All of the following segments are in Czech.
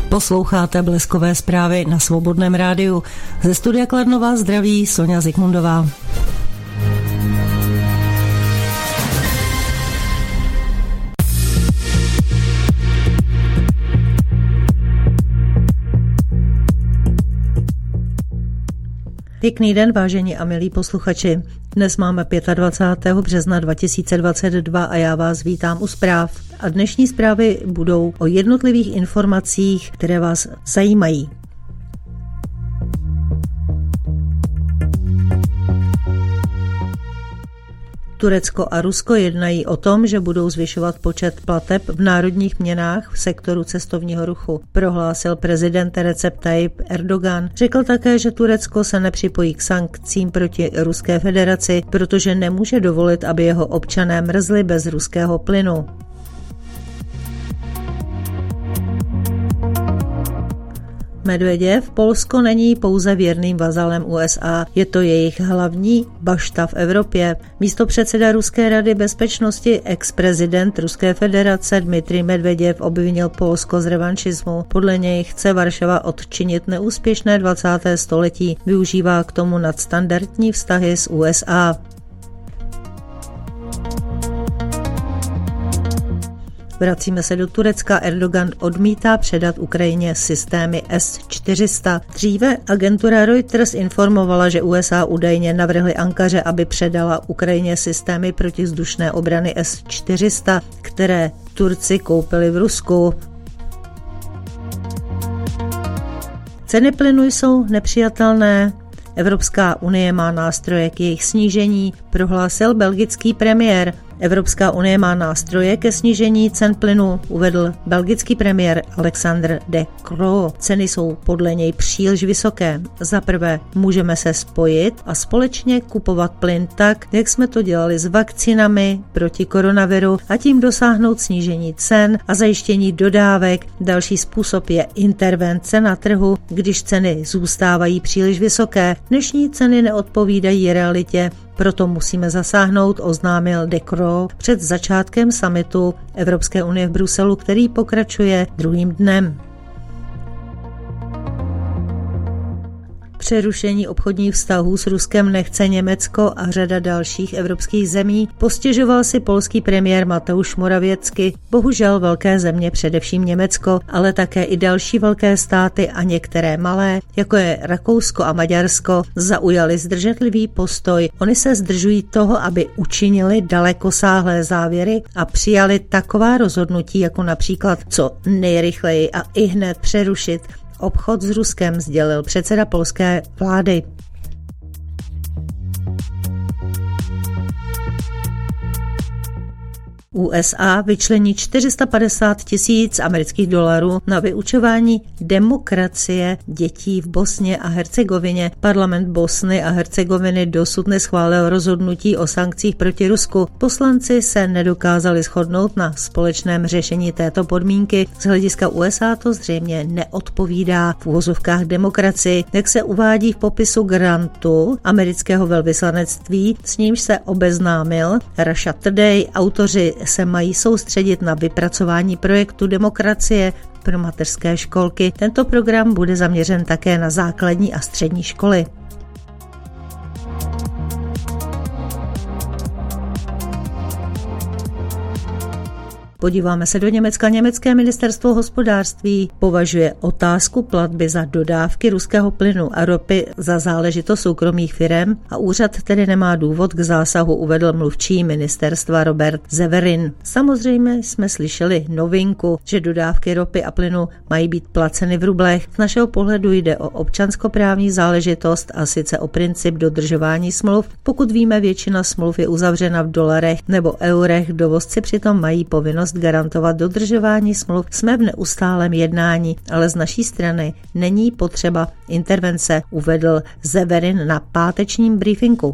Posloucháte Bleskové zprávy na Svobodném rádiu. Ze studia Kladno vás zdraví Sonja Zikmundová. Pěkný den, vážení a milí posluchači. Dnes máme 25. března 2022 a já vás vítám u zpráv. A dnešní zprávy budou o jednotlivých informacích, které vás zajímají. Turecko a Rusko jednají o tom, že budou zvyšovat počet plateb v národních měnách v sektoru cestovního ruchu, prohlásil prezident Recep Tayyip Erdogan. Řekl také, že Turecko se nepřipojí k sankcím proti Ruské federaci, protože nemůže dovolit, aby jeho občané mrzli bez ruského plynu. Medveděv, Polsko není pouze věrným vazalem USA, je to jejich hlavní bašta v Evropě. Místopředseda Ruské rady bezpečnosti, ex-prezident Ruské federace Dmitrij Medveděv obvinil Polsko z revanšismu. Podle něj chce Varšava odčinit neúspěšné 20. století, využívá k tomu nadstandardní vztahy s USA. Vracíme se do Turecka. Erdogan odmítá předat Ukrajině systémy S-400. Dříve agentura Reuters informovala, že USA údajně navrhly Ankaře, aby předala Ukrajině systémy protivzdušné obrany S-400, které Turci koupili v Rusku. Ceny plynu jsou nepřijatelné. Evropská unie má nástroje k jejich snížení, prohlásil belgický premiér. Evropská unie má nástroje ke snížení cen plynu, uvedl belgický premiér Alexander De Croo. Ceny jsou podle něj příliš vysoké. Za prvé, můžeme se spojit a společně kupovat plyn tak, jak jsme to dělali s vakcínami proti koronaviru a tím dosáhnout snížení cen a zajištění dodávek. Další způsob je intervence na trhu, když ceny zůstávají příliš vysoké. Dnešní ceny neodpovídají realitě, proto musíme zasáhnout, oznámil De Croo před začátkem summitu Evropské unie v Bruselu, který pokračuje druhým dnem. Přerušení obchodních vztahů s Ruskem nechce Německo a řada dalších evropských zemí, postěžoval si polský premiér Mateusz Morawiecki. Bohužel velké země, především Německo, ale také i další velké státy a některé malé, jako je Rakousko a Maďarsko, zaujali zdrženlivý postoj. Oni se zdržují toho, aby učinili dalekosáhlé závěry a přijali taková rozhodnutí, jako například co nejrychleji a ihned přerušit obchod s Ruskem, sdělil předseda polské vlády. USA vyčlení $450 000 na vyučování demokracie dětí v Bosně a Hercegovině. Parlament Bosny a Hercegoviny dosud neschválil rozhodnutí o sankcích proti Rusku. Poslanci se nedokázali shodnout na společném řešení této podmínky. Z hlediska USA to zřejmě neodpovídá v uvozovkách demokracii, jak se uvádí v popisu grantu amerického velvyslanectví, s nímž se obeznámil Russia Today. Autoři se mají soustředit na vypracování projektu demokracie pro mateřské školky. Tento program bude zaměřen také na základní a střední školy. Podíváme se do Německa. Německé ministerstvo hospodářství považuje otázku platby za dodávky ruského plynu a ropy za záležitost soukromých firem a úřad tedy nemá důvod k zásahu, uvedl mluvčí ministerstva Robert Severin. Samozřejmě jsme slyšeli novinku, že dodávky ropy a plynu mají být placeny v rublech. Z našeho pohledu jde o občanskoprávní záležitost a sice o princip dodržování smluv. Pokud víme, většina smluv je uzavřena v dolarech nebo eurech, dovozci přitom mají povinnost garantovat dodržování smluv. Jsme v neustálém jednání, ale z naší strany není potřeba intervence, uvedl Severin na pátečním briefingu.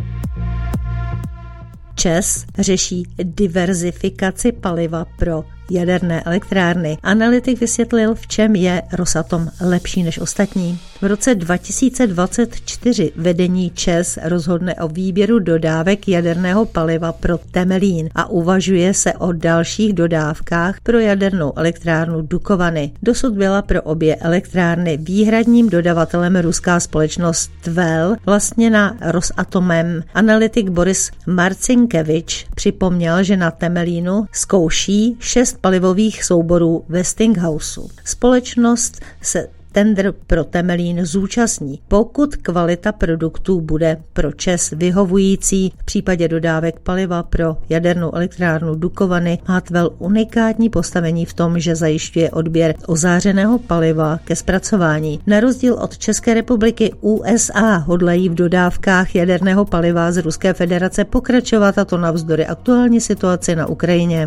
ČEZ řeší diverzifikaci paliva pro jaderné elektrárny. Analytik vysvětlil, v čem je Rosatom lepší než ostatní. V roce 2024 vedení ČEZ rozhodne o výběru dodávek jaderného paliva pro Temelín a uvažuje se o dalších dodávkách pro jadernou elektrárnu Dukovany. Dosud byla pro obě elektrárny výhradním dodavatelem ruská společnost Tvel, vlastněná Rosatomem. Analytik Boris Marcinkevič připomněl, že na Temelínu zkouší 6 palivových souborů Westinghouse. Společnost se tendr pro Temelín zúčastní, pokud kvalita produktů bude pro ČEZ vyhovující. V případě dodávek paliva pro jadernou elektrárnu Dukovany má Tvel unikátní postavení v tom, že zajišťuje odběr ozářeného paliva ke zpracování. Na rozdíl od České republiky USA hodlají v dodávkách jaderného paliva z Ruské federace pokračovat, a to navzdory aktuální situaci na Ukrajině.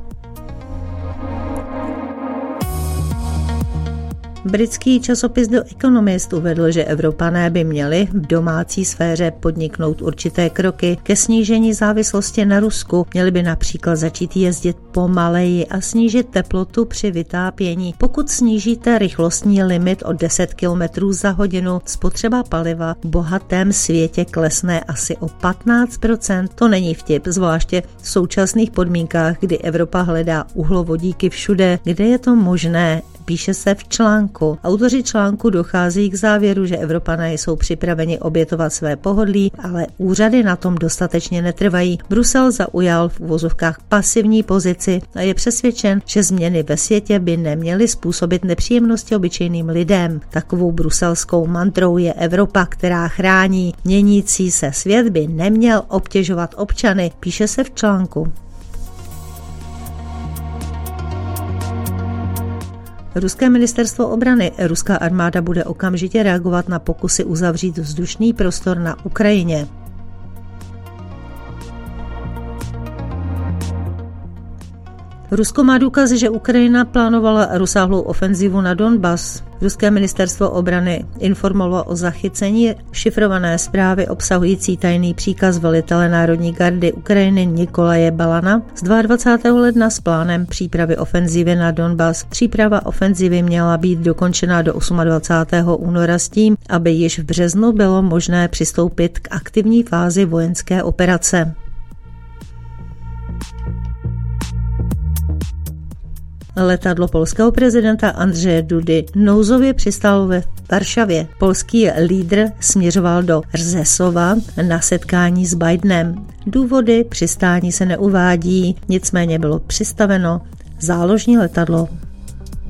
Britský časopis The Economist uvedl, že Evropané by měli v domácí sféře podniknout určité kroky ke snížení závislosti na Rusku. Měli by například začít jezdit pomaleji a snížit teplotu při vytápění. Pokud snížíte rychlostní limit o 10 km za hodinu, spotřeba paliva v bohatém světě klesne asi o 15%. To není vtip, zvláště v současných podmínkách, kdy Evropa hledá uhlovodíky všude, kde je to možné. Píše se v článku. Autoři článku docházejí k závěru, že Evropané jsou připraveni obětovat své pohodlí, ale úřady na tom dostatečně netrvají. Brusel zaujal v uvozovkách pasivní pozici a je přesvědčen, že změny ve světě by neměly způsobit nepříjemnosti obyčejným lidem. Takovou bruselskou mantrou je Evropa, která chrání. Měnící se svět by neměl obtěžovat občany, píše se v článku. Ruské ministerstvo obrany. Ruská armáda bude okamžitě reagovat na pokusy uzavřít vzdušný prostor na Ukrajině. Rusko má důkazy, že Ukrajina plánovala rozsáhlou ofenzivu na Donbas. Ruské ministerstvo obrany informovalo o zachycení šifrované zprávy obsahující tajný příkaz velitele Národní gardy Ukrajiny Nikolaje Balana z 22. ledna s plánem přípravy ofenzivy na Donbas. Příprava ofenzivy měla být dokončena do 28. února s tím, aby již v březnu bylo možné přistoupit k aktivní fázi vojenské operace. Letadlo polského prezidenta Andrzeje Dudy nouzově přistálo ve Varšavě. Polský lídr směřoval do Rzeszowa na setkání s Bidenem. Důvody přistání se neuvádí, nicméně bylo přistaveno záložní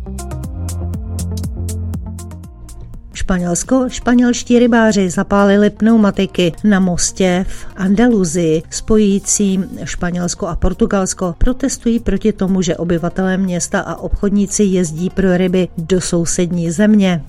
letadlo. Španělští rybáři zapálili pneumatiky na mostě v Andaluzii spojujícím Španělsko a Portugalsko. Protestují proti tomu, že obyvatelé města a obchodníci jezdí pro ryby do sousední země.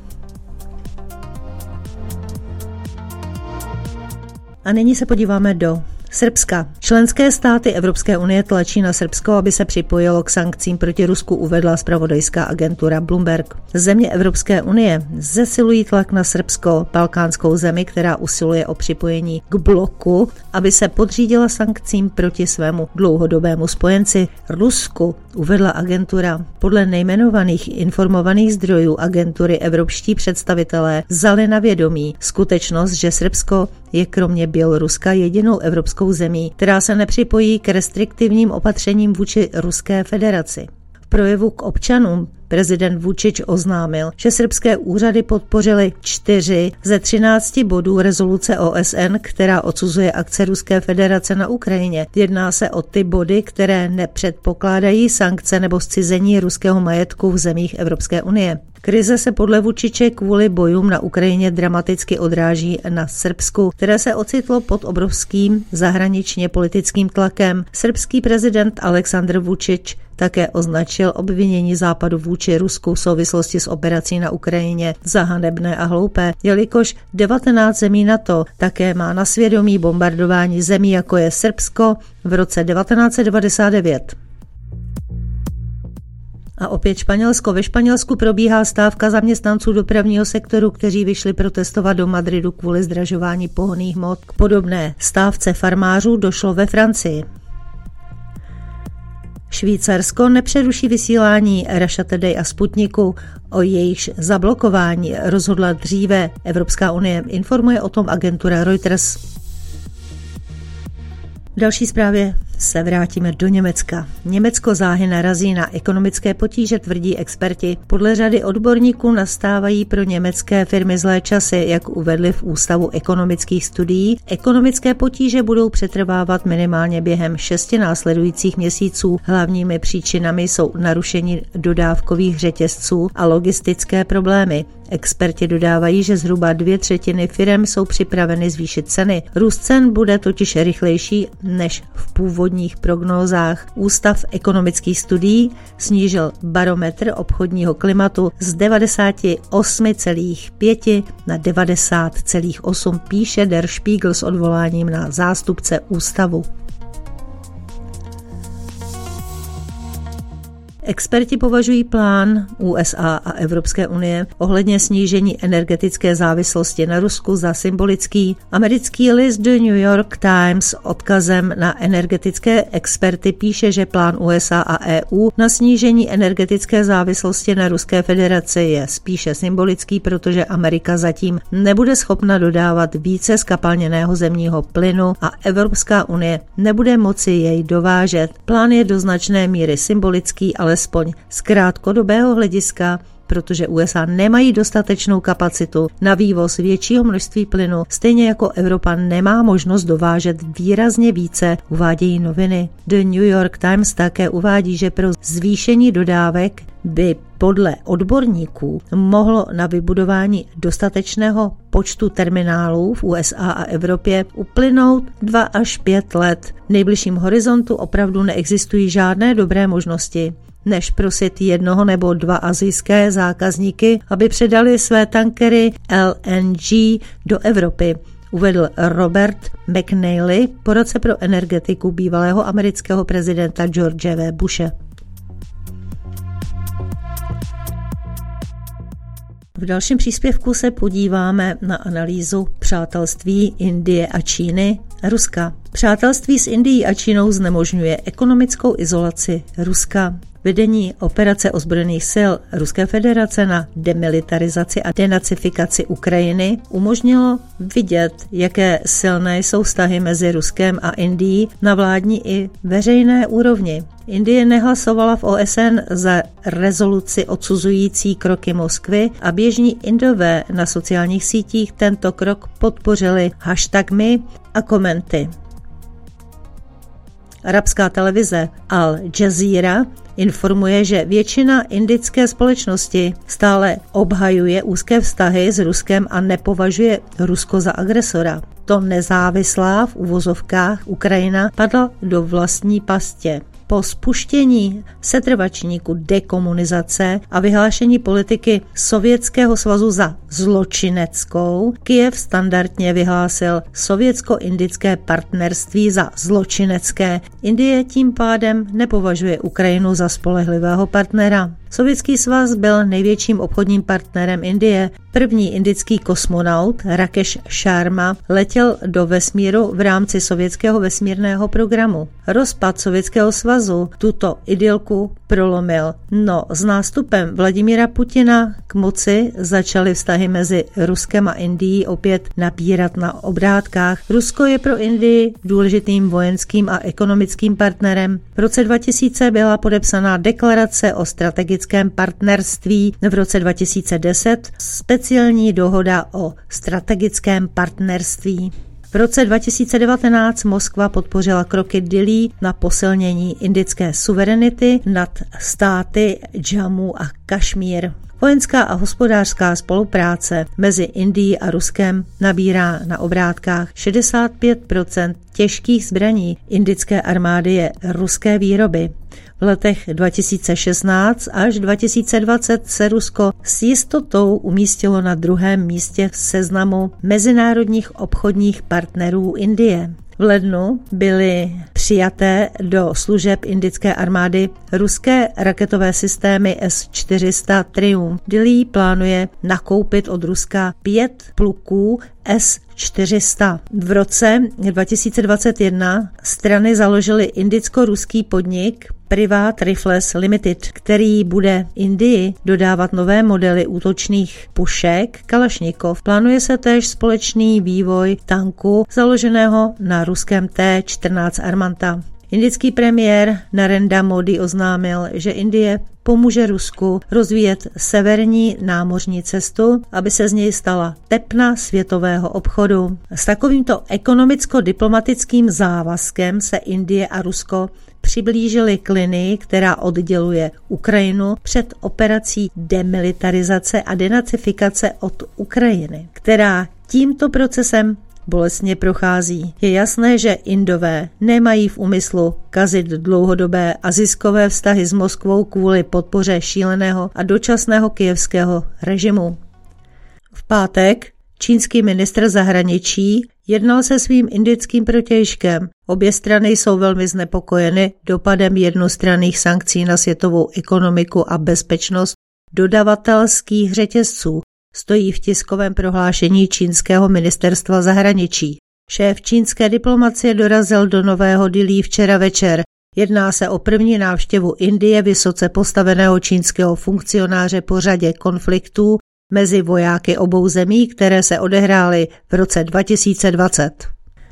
A nyní se podíváme do Srbska. Členské státy Evropské unie tlačí na Srbsko, aby se připojilo k sankcím proti Rusku, uvedla zpravodajská agentura Bloomberg. Země Evropské unie zesilují tlak na Srbsko, balkánskou zemi, která usiluje o připojení k bloku, aby se podřídila sankcím proti svému dlouhodobému spojenci Rusku, uvedla agentura. Podle nejmenovaných informovaných zdrojů agentury evropští představitelé vzali na vědomí skutečnost, že Srbsko je kromě Běloruska jedinou evropskou zemí, která se nepřipojí k restriktivním opatřením vůči Ruské federaci. V projevu k občanům prezident Vučić oznámil, že srbské úřady podpořily 4 ze 13 bodů rezoluce OSN, která odsuzuje akce Ruské federace na Ukrajině. Jedná se o ty body, které nepředpokládají sankce nebo zcizení ruského majetku v zemích Evropské unie. Krize se podle Vučiće kvůli bojům na Ukrajině dramaticky odráží na Srbsku, které se ocitlo pod obrovským zahraničně politickým tlakem. Srbský prezident Aleksandr Vučić také označil obvinění Západu vůči Rusku v souvislosti s operací na Ukrajině za hanebné a hloupé, jelikož 19 zemí NATO také má na svědomí bombardování zemí, jako je Srbsko v roce 1999. A opět Španělsko. Ve Španělsku probíhá stávka zaměstnanců dopravního sektoru, kteří vyšli protestovat do Madridu kvůli zdražování pohonných hmot. K podobné stávce farmářů došlo ve Francii. Švýcarsko nepřeruší vysílání Russia Today a Sputniku, o jejichž zablokování rozhodla dříve Evropská unie, informuje o tom agentura Reuters. V další zprávě se vrátíme do Německa. Německo záhy narazí na ekonomické potíže, tvrdí experti. Podle řady odborníků nastávají pro německé firmy zlé časy, jak uvedli v Ústavu ekonomických studií. Ekonomické potíže budou přetrvávat minimálně během 6 následujících měsíců. Hlavními příčinami jsou narušení dodávkových řetězců a logistické problémy. Experti dodávají, že zhruba 2/3 firem jsou připraveny zvýšit ceny. Růst cen bude totiž rychlejší než v původních prognózách. Ústav ekonomických studií snížil barometr obchodního klimatu z 98,5 na 90,8, píše Der Spiegel s odvoláním na zástupce ústavu. Experti považují plán USA a Evropské unie ohledně snížení energetické závislosti na Rusku za symbolický. Americký list The New York Times odkazem na energetické experty píše, že plán USA a EU na snížení energetické závislosti na Ruské federaci je spíše symbolický, protože Amerika zatím nebude schopna dodávat více zkapalněného zemního plynu a Evropská unie nebude moci jej dovážet. Plán je do značné míry symbolický, alespoň z krátkodobého hlediska, protože USA nemají dostatečnou kapacitu na vývoz většího množství plynu, stejně jako Evropa nemá možnost dovážet výrazně více, uvádějí noviny. The New York Times také uvádí, že pro zvýšení dodávek by podle odborníků mohlo na vybudování dostatečného počtu terminálů v USA a Evropě uplynout 2 až 5 let. V nejbližším horizontu opravdu neexistují žádné dobré možnosti, než prosit 1 nebo 2 asijské zákazníky, aby předali své tankery LNG do Evropy, uvedl Robert McNally, poradce pro energetiku bývalého amerického prezidenta George W. Bushe. V dalším příspěvku se podíváme na analýzu přátelství Indie a Číny a Ruska. Přátelství s Indií a Čínou znemožňuje ekonomickou izolaci Ruska. Vedení operace ozbrojených sil Ruské federace na demilitarizaci a denacifikaci Ukrajiny umožnilo vidět, jaké silné jsou vztahy mezi Ruskem a Indií na vládní i veřejné úrovni. Indie nehlasovala v OSN za rezoluci odsuzující kroky Moskvy a běžní Indové na sociálních sítích tento krok podpořili #my a komenty. Arabská televize Al Jazeera informuje, že většina indické společnosti stále obhajuje úzké vztahy s Ruskem a nepovažuje Rusko za agresora. To nezávislá v uvozovkách Ukrajina padla do vlastní pastě. Po spuštění setrvačníku dekomunizace a vyhlášení politiky Sovětského svazu za zločineckou, Kyjev standardně vyhlásil sovětsko-indické partnerství za zločinecké. Indie tím pádem nepovažuje Ukrajinu za spolehlivého partnera. Sovětský svaz byl největším obchodním partnerem Indie. První indický kosmonaut Rakesh Sharma letěl do vesmíru v rámci sovětského vesmírného programu. Rozpad Sovětského svazu tuto idylku prolomil. No, s nástupem Vladimíra Putina k moci začaly vztahy mezi Ruskem a Indií opět nabírat na obrátkách. Rusko je pro Indii důležitým vojenským a ekonomickým partnerem. V roce 2000 byla podepsaná deklarace o strategickém partnerství. V roce 2010 speciální dohoda o strategickém partnerství. V roce 2019 Moskva podpořila kroky Dillí na posilnění indické suverenity nad státy Jammu a Kašmír. Vojenská a hospodářská spolupráce mezi Indií a Ruskem nabírá na obrátkách. 65% těžkých zbraní indické armády je ruské výroby. V letech 2016 až 2020 se Rusko s jistotou umístilo na 2. místě v seznamu mezinárodních obchodních partnerů Indie. V lednu byly přijaté do služeb indické armády ruské raketové systémy S-400 Triumph. Dillí plánuje nakoupit od Ruska 5 pluků S-400 400. V roce 2021 strany založily indicko-ruský podnik Privat Rifles Limited, který bude Indii dodávat nové modely útočných pušek Kalašnikov. Plánuje se též společný vývoj tanku založeného na ruském T-14 Armata. Indický premiér Narendra Modi oznámil, že Indie pomůže Rusku rozvíjet severní námořní cestu, aby se z něj stala tepna světového obchodu. S takovýmto ekonomicko-diplomatickým závazkem se Indie a Rusko přiblížili k linii, která odděluje Ukrajinu před operací demilitarizace a denacifikace od Ukrajiny, která tímto procesem bolestně prochází. Je jasné, že Indové nemají v úmyslu kazit dlouhodobé a ziskové vztahy s Moskvou kvůli podpoře šíleného a dočasného kyjevského režimu. V pátek čínský ministr zahraničí jednal se svým indickým protějškem. Obě strany jsou velmi znepokojeny dopadem jednostranných sankcí na světovou ekonomiku a bezpečnost dodavatelských řetězců, stojí v tiskovém prohlášení čínského ministerstva zahraničí. Šéf čínské diplomacie dorazil do Nového Dillí včera večer. Jedná se o první návštěvu Indie vysoce postaveného čínského funkcionáře po řadě konfliktů mezi vojáky obou zemí, které se odehrály v roce 2020.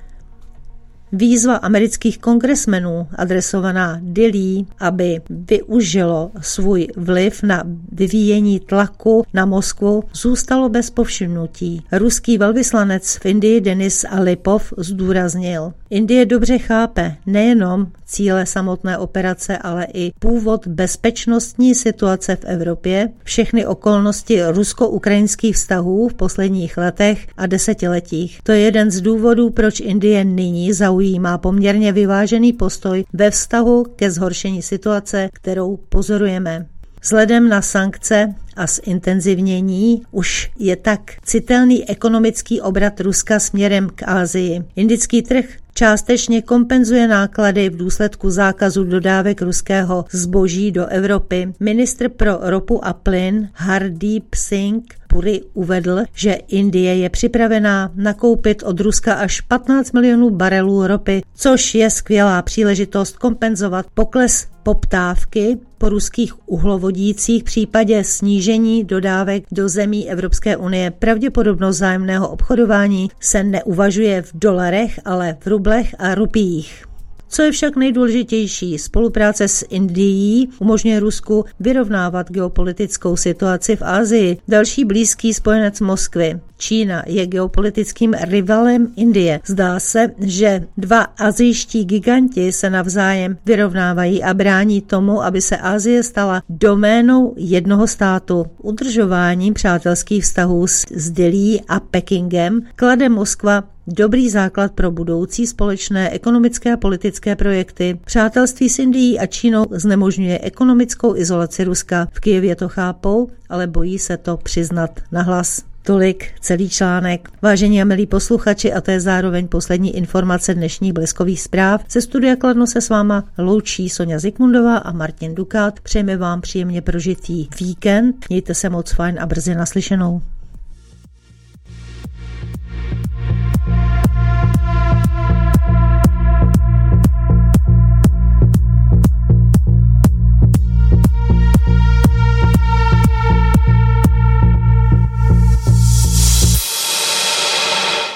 Výzva amerických kongresmenů adresovaná Dillí, aby využilo svůj vliv na vyvíjení tlaku na Moskvu, zůstalo bez povšimnutí. Ruský velvyslanec v Indii Denis Alipov zdůraznil: Indie dobře chápe nejenom cíle samotné operace, ale i původ bezpečnostní situace v Evropě, všechny okolnosti rusko-ukrajinských vztahů v posledních letech a desetiletích. To je jeden z důvodů, proč Indie nyní zaujímá poměrně vyvážený postoj ve vztahu ke zhoršení situace, kterou pozorujeme. Vzhledem na sankce a zintenzivnění už je tak citelný ekonomický obrat Ruska směrem k Asii. Indický trh částečně kompenzuje náklady v důsledku zákazu dodávek ruského zboží do Evropy. Ministr pro ropu a plyn Hardeep Singh Puri uvedl, že Indie je připravená nakoupit od Ruska až 15 milionů barelů ropy, což je skvělá příležitost kompenzovat pokles poptávky po ruských uhlovodících v případě snížení dodávek do zemí Evropské unie. Pravděpodobnost vzájemného obchodování se neuvažuje v dolarech, ale v rublech a rupiích. Co je však nejdůležitější, spolupráce s Indií umožňuje Rusku vyrovnávat geopolitickou situaci v Asii. Další blízký spojenec Moskvy, Čína, je geopolitickým rivalem Indie. Zdá se, že dva asijští giganti se navzájem vyrovnávají a brání tomu, aby se Asie stala doménou jednoho státu. Udržováním přátelských vztahů s Dillí a Pekingem klade Moskva dobrý základ pro budoucí společné ekonomické a politické projekty. Přátelství s Indií a Čínou znemožňuje ekonomickou izolaci Ruska. V Kyjevě to chápou, ale bojí se to přiznat nahlas. Tolik celý článek. Vážení a milí posluchači, a to je zároveň poslední informace dnešních bleskových zpráv. Ze studia Kladno se s váma loučí Sonja Zikmundová a Martin Dukát. Přejeme vám příjemně prožitý víkend. Mějte se moc fajn a brzy naslyšenou.